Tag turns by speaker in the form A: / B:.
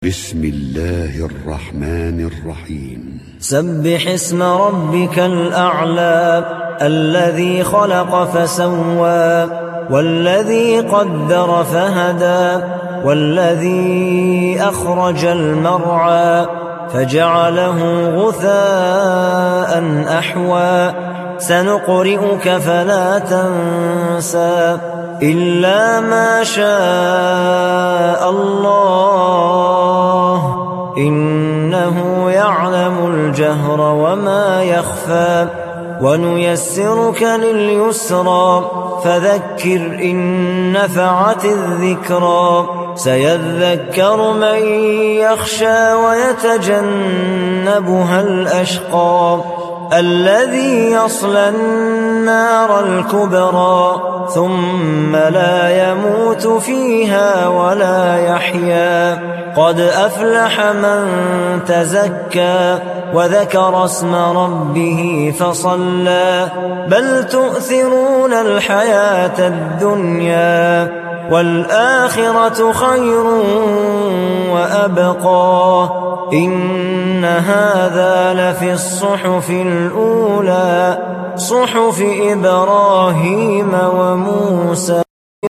A: بسم الله الرحمن الرحيم.
B: سبح اسم ربك الأعلى الذي خلق فسوى والذي قدر فهدى والذي أخرج المرعى فجعله غثاء أحوى سنقرئك فلا تنسى إلا ما شاء الله إنه يعلم الجهر وما يخفى ونيسرك لليسرى فذكر إن نفعت الذكرى سيذكر من يخشى ويتجنبها الأشقى الذي يصلى النار الكبرى ثم لا يموت فيها ولا يحيا قد أفلح من تزكى وذكر اسم ربه فصلى بل تؤثرون الحياة الدنيا والآخرة خير وأبقى إن هذا لفي الصحف الأولى صحف إبراهيم وموسى.